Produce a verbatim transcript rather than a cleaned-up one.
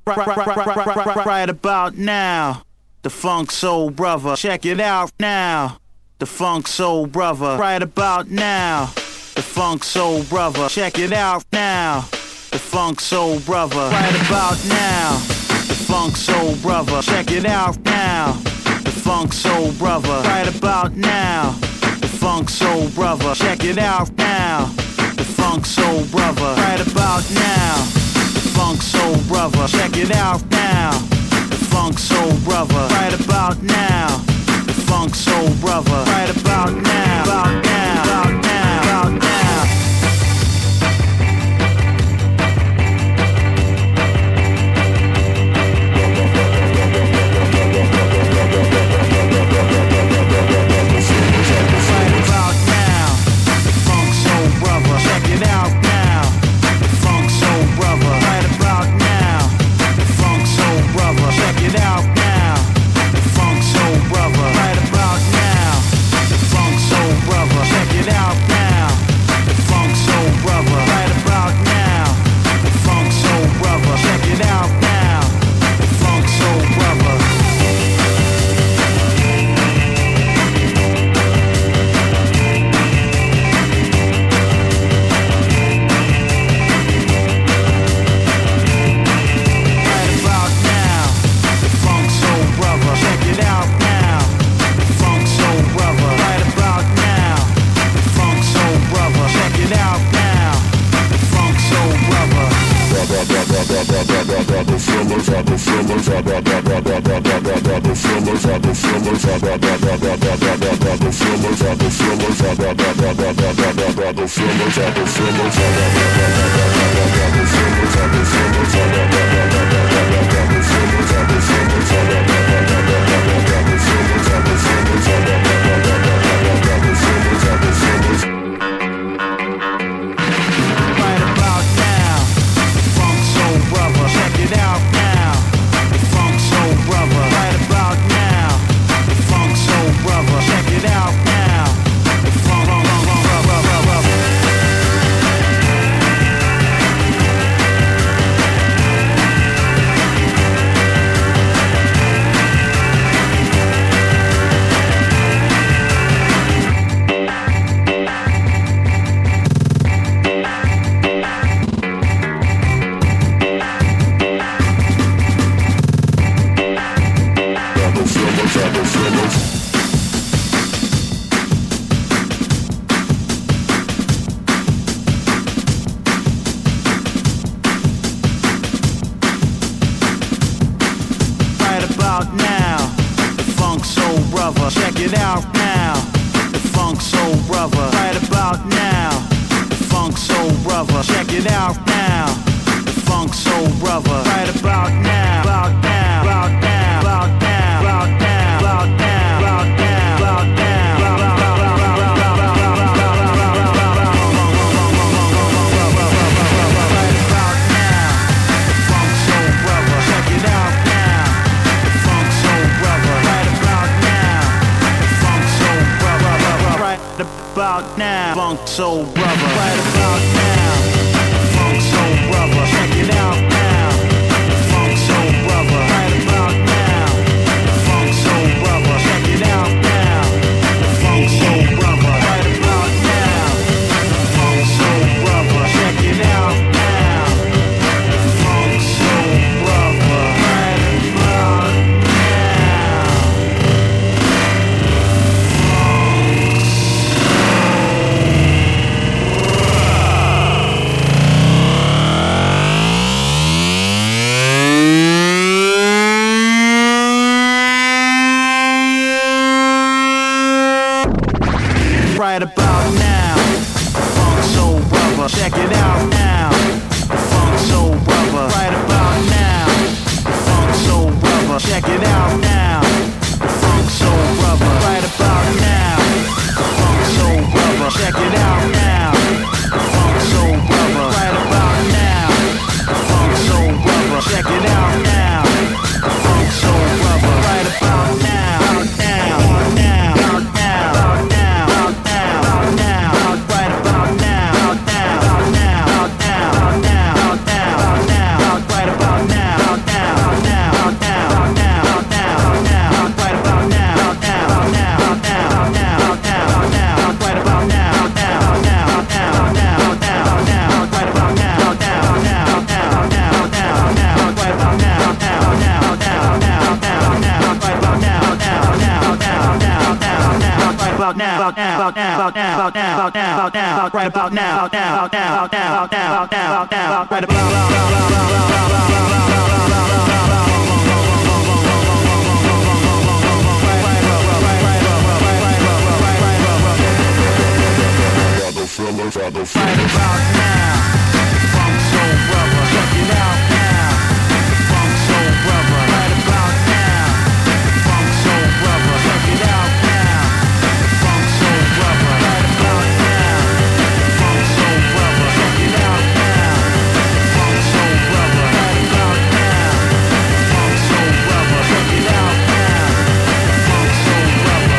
Right about now, the Funk Soul Brother. Check it out now, the Funk Soul Brother. Right about now, the Funk Soul Brother. Check it out now, the Funk Soul Brother. Right about now, the Funk Soul Brother. Check it out now, the Funk Soul Brother. Right about now, the Funk Soul Brother. Check it out now, the Funk Soul Brother. Right about now, the Funk Soul Brother. Check it out now, the Funk Soul Brother. Right about now, the Funk Soul Brother. Right about now, about now, about now, about now. Right about now, the Funk Soul Brother. Check it out now, the Funk Soul Brother. Right about now, the Funk Soul Brother. Check it out now, the Funk Soul Brother. Right about now, the Funk Soul Brother. Check it out now, the Funk Soul Brother. Right about now, the Funk Soul Brother. Check it out now, the Funk Soul Brother. About now, Funk Soul Brother. Right about now, Funk Soul Brother. Check it out now, Funk Soul Brother. Right about now, Funk Soul Brother. Check it out now, Funk Soul Brother. Right about now, Funk Soul Brother. Check it out now, Funk Soul Brother. Right about right about now, Funk Soul Brother. Check it out now, Funk Soul Brother. Right about now, Funk Soul Brother. Check it out now, Funk Soul Brother. Right about now, Funk Soul Brother. Check it out now, Funk Soul Brother. Right about now, Funk Soul Brother. Check it out now, Funk Soul Brother. Right about now, now, now, now, now, now, now. now, about now, about now, about now, about now, about now, about now, right about now, about now, about now, about now, about now, about now, about now, right about right about now, Funk Soul Brother, check it out now, Funk Soul Brother, right about now, Funk Soul Brother, check it out now, Funk Soul Brother, right about now, Funk Soul Brother, check it out now, Funk Soul Brother, right about now, Funk Soul Brother, check it out now, Funk Soul Brother.